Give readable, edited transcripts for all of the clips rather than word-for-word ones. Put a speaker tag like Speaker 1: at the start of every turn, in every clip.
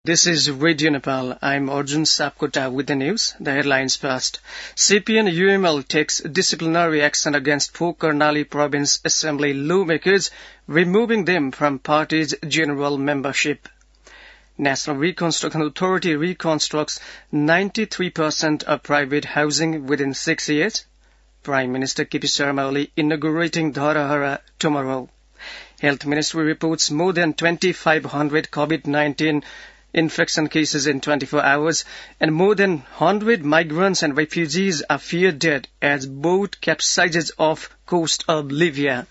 Speaker 1: This is Radio Nepal. I'm Arjun Sapkota with the news. The headlines first. CPN UML takes disciplinary action against 4 Karnali Province Assembly lawmakers, removing them from party's general membership. National Reconstruction Authority reconstructs 93% of private housing within 6 years. Prime Minister KP Sharma Oli inaugurating Dharahara tomorrow. Health Ministry reports more than 2,500 COVID-19 infection cases in 24 hours, and more than 100 migrants and refugees are feared dead as boat capsizes off coast of Libya.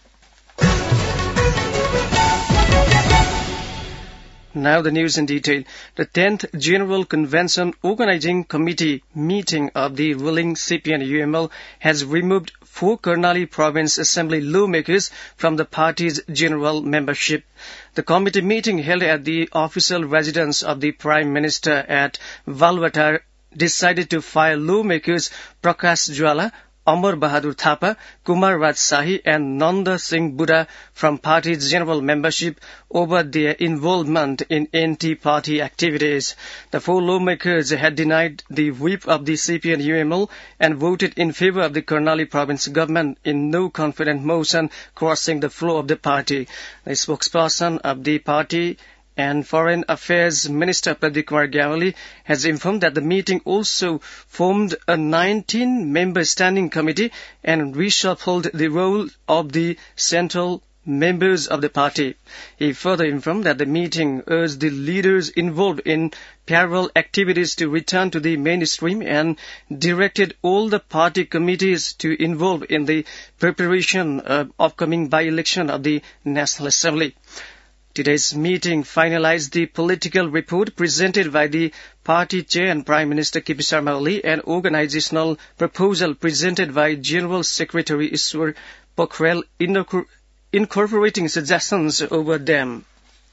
Speaker 1: Now the news in detail. The 10th General Convention Organizing Committee meeting of the ruling CPN-UML has removed 4 Karnali Province Assembly lawmakers from the party's general membership. The committee meeting held at the official residence of the Prime Minister at Valvatar decided to fire lawmakers Prakash Jwala, Amar Bahadur Thapa, Kumar Raj Shahi and Nanda Singh Buddha from party's general membership over their involvement in anti-party activities. The 4 lawmakers had denied the whip of the CPN-UML and voted in favor of the Karnali province government in no confidence motion crossing the floor of the party. The spokesperson of the party and Foreign Affairs Minister Pradeep Kumar Gyamali has informed that the meeting also formed a 19-member standing committee and reshuffled the role of the central members of the party. He further informed that the meeting urged the leaders involved in parallel activities to return to the mainstream and directed all the party committees to involve in the preparation of upcoming by-election of the National Assembly. Today's meeting finalized the political report presented by the party chair and Prime Minister KP Sharma Oli and organizational proposal presented by General Secretary Ishwar Pokhrel incorporating suggestions over them.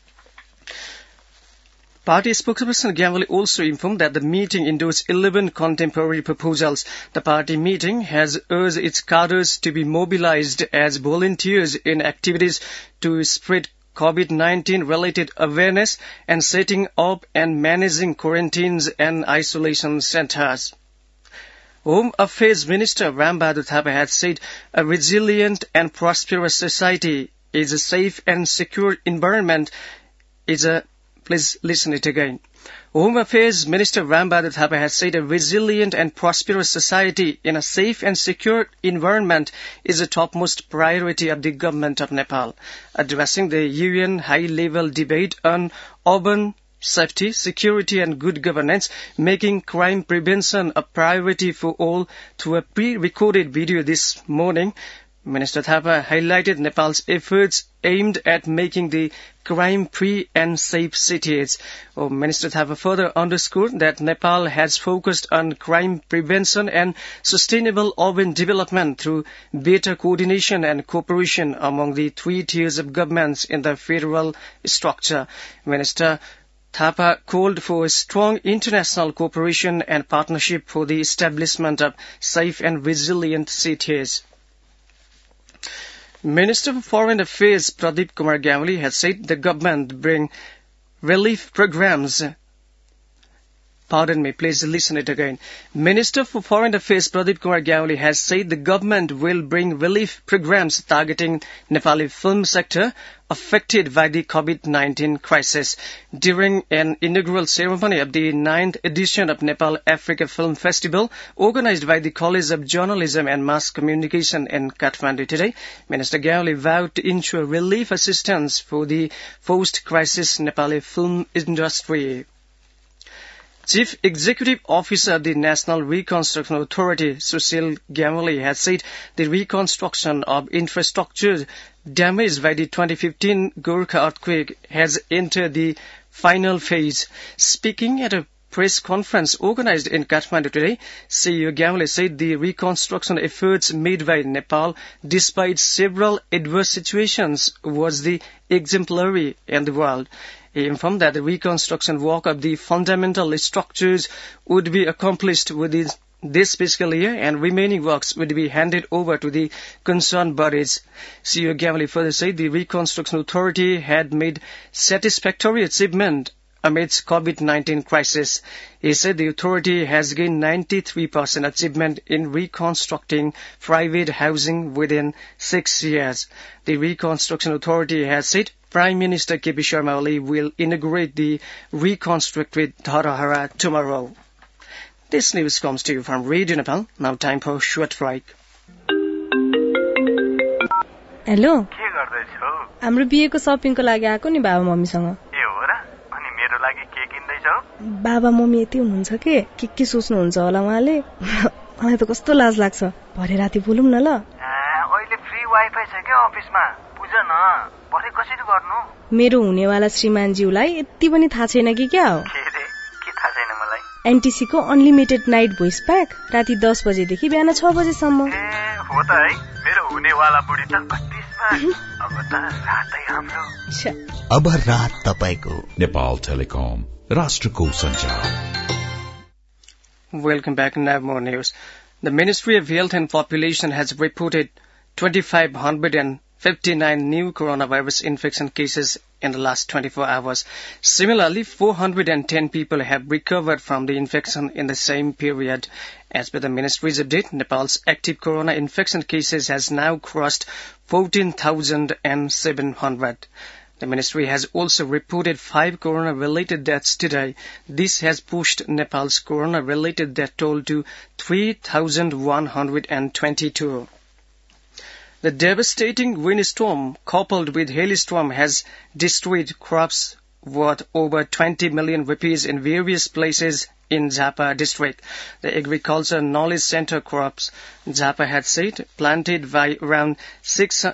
Speaker 1: Party spokesperson Gyamali also informed that the meeting endorsed 11 contemporary proposals. The party meeting has urged its cadres to be mobilized as volunteers in activities to spread COVID-19 related awareness and setting up and managing quarantines and isolation centers. Home Affairs Minister Ram Bahadur Thapa has said a resilient and prosperous society is a safe and secure environment Please listen it again. Home Affairs Minister Ram Bahadur Thapa has said a resilient and prosperous society in a safe and secure environment is a topmost priority of the government of Nepal. Addressing the UN high-level debate on urban safety, security and good governance, making crime prevention a priority for all through a pre-recorded video this morning, Minister Thapa highlighted Nepal's efforts aimed at making the crime-free and safe cities. Minister Thapa further underscored that Nepal has focused on crime prevention and sustainable urban development through better coordination and cooperation among the 3 tiers of governments in the federal structure. Minister Thapa called for strong international cooperation and partnership for the establishment of safe and resilient cities. Minister for Foreign Affairs Pradeep Kumar Gyamali has said the government bring relief programs. Pardon me, please listen it again. Minister for Foreign Affairs Pradeep Kumar Gyamali has said the government will bring relief programs targeting Nepali film sector affected by the COVID-19 crisis. During an inaugural ceremony of the 9th edition of Nepal Africa Film Festival, organized by the College of Journalism and Mass Communication in Kathmandu today, Minister Gyamali vowed to ensure relief assistance for the post-crisis Nepali film industry. Chief Executive Officer of the National Reconstruction Authority, Sushil Gyamali, has said the reconstruction of infrastructure damaged by the 2015 Gorkha earthquake has entered the final phase. Speaking at a press conference organized in Kathmandu today, CEO Gyamali said the reconstruction efforts made by Nepal, despite several adverse situations, was the exemplary in the world. He informed that the reconstruction work of the fundamental structures would be accomplished within this fiscal year and remaining works would be handed over to the concerned bodies. CEO Gyamali further said the Reconstruction Authority had made satisfactory achievement amidst COVID-19 crisis. He said the authority has gained 93% achievement in reconstructing private housing within 6 years. The Reconstruction Authority has said Prime Minister KP Sharma Oli will inaugurate the reconstructed Dharahara tomorrow. This news comes to you from Radio Nepal. Now time for short break.
Speaker 2: Hello के गर्दैछौ हाम्रो बिहेको शपिङको लागि आको नि बाबा मम्मीसँग
Speaker 3: ए हो र अनि मेरो लागि के किन्दैछौ
Speaker 2: बाबा मम्मी यति हुनुहुन्छ के सोच्नुहुन्छ होला उहाँले मलाई त कस्तो लाज लाग्छ भरे राति बोलौं न ल
Speaker 3: अहिले फ्री वाइफाई छ के अफिसमा बुझ न भरे कसरी गर्नु
Speaker 2: मेरो हुनेवाला श्रीमानज्यूलाई यति पनि थाहा छैन कि क्या हो
Speaker 3: के थाहा छैन मलाई
Speaker 2: एनटीसी को अनलिमिटेड नाइट भोइस प्याक राति 10 बजेदेखि बिहान 6 बजेसम्म
Speaker 3: ए हो त है मेरो हुनेवाला बुढी त अब त रातै हाम्रो
Speaker 4: अब रात तपाईको
Speaker 5: नेपाल टेलिकम राष्ट्रको सञ्चार.
Speaker 1: Welcome back. Now more news. The Ministry of Health and Population has reported 2,559 new coronavirus infection cases in the last 24 hours. Similarly, 410 people have recovered from the infection in the same period. As per the ministry's update, Nepal's active corona infection cases has now crossed 14,700. The ministry has also reported 5 corona-related deaths today. This has pushed Nepal's corona-related death toll to 3,122. The devastating windstorm coupled with hailstorm has destroyed crops worth over 20 million rupees in various places in Jhapa district. The Agriculture Knowledge Center crops Jhapa had said planted by around 600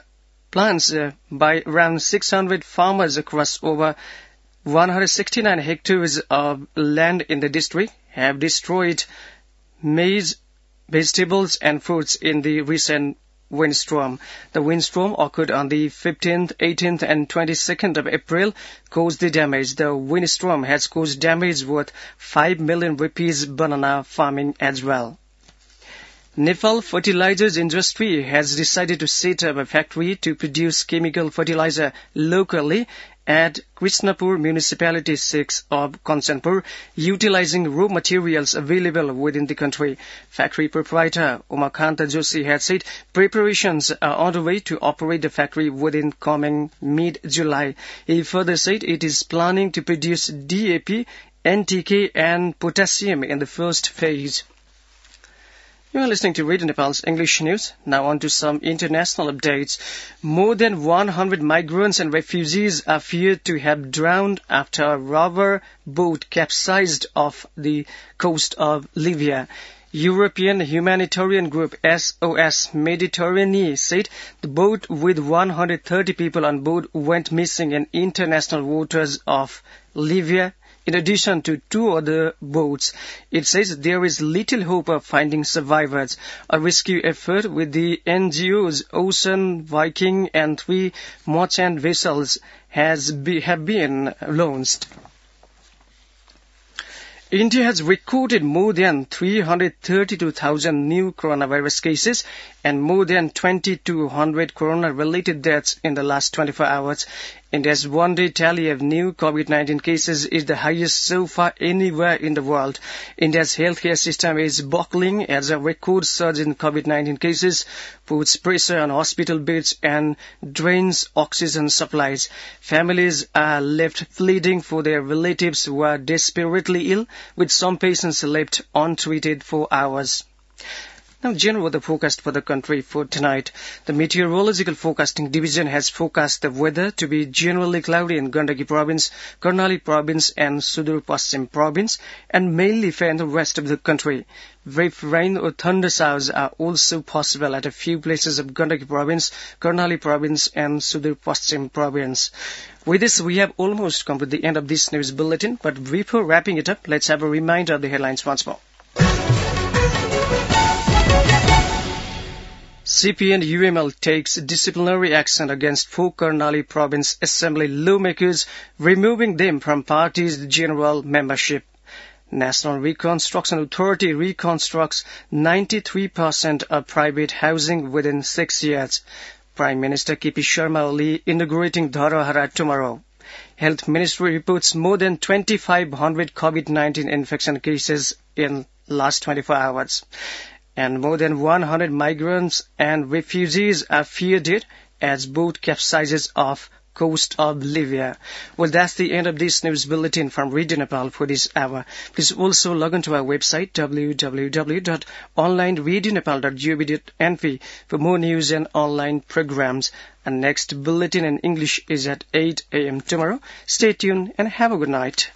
Speaker 1: farmers across over 169 hectares of land in the district have destroyed maize, vegetables and fruits in the recent windstorm. The windstorm occurred on the 15th, 18th and 22nd of April, caused the damage. The windstorm has caused damage worth 5 million rupees banana farming as well. Nepal Fertilizers Industry has decided to set up a factory to produce chemical fertilizer locally at Krishnapur Municipality 6 of Kanchanpur, utilizing raw materials available within the country. Factory proprietor Umakanta Joshi had said preparations are on the way to operate the factory within coming mid-July. He further said it is planning to produce DAP, NTK and potassium in the first phase. You are listening to Radio Nepal's English news. Now on to some international updates. More than 100 migrants and refugees are feared to have drowned after a rubber boat capsized off the coast of Libya. European humanitarian group SOS Mediterranean said the boat with 130 people on board went missing in international waters of Libya, in addition to 2 other boats. It says there is little hope of finding survivors. A rescue effort with the NGOs Ocean Viking and 3 merchant vessels have been launched. India has recorded more than 332,000 new coronavirus cases and more than 2,200 corona-related deaths in the last 24 hours. India's one-day tally of new COVID-19 cases is the highest so far anywhere in the world. India's healthcare system is buckling as a record surge in COVID-19 cases puts pressure on hospital beds and drains oxygen supplies. Families are left pleading for their relatives who are desperately ill, with some patients left untreated for hours. Now, general weather forecast for the country for tonight. The Meteorological Forecasting Division has forecast the weather to be generally cloudy in Gandaki Province, Karnali Province and Sudur Paschim Province, and mainly fair in the rest of the country. Brief rain or thunder showers are also possible at a few places of Gandaki Province, Karnali Province and Sudur Paschim Province. With this, we have almost come to the end of this news bulletin, but before wrapping it up, let's have a reminder of the headlines once more. CPN UML takes disciplinary action against 4 Karnali Province Assembly lawmakers, removing them from party's general membership. National Reconstruction Authority reconstructs 93% of private housing within 6 years. Prime Minister KP Sharma Oli inaugurating Dharahara tomorrow. Health Ministry reports more than 2,500 COVID-19 infection cases in last 24 hours. And more than 100 migrants and refugees are feared dead as boat capsizes off coast of Libya. Well, that's the end of this news bulletin from Radio Nepal for this hour. Please also log on to our website www.onlineradionepal.gov.np for more news and online programs. And next bulletin in English is at 8 a.m. tomorrow. Stay tuned and have a good night.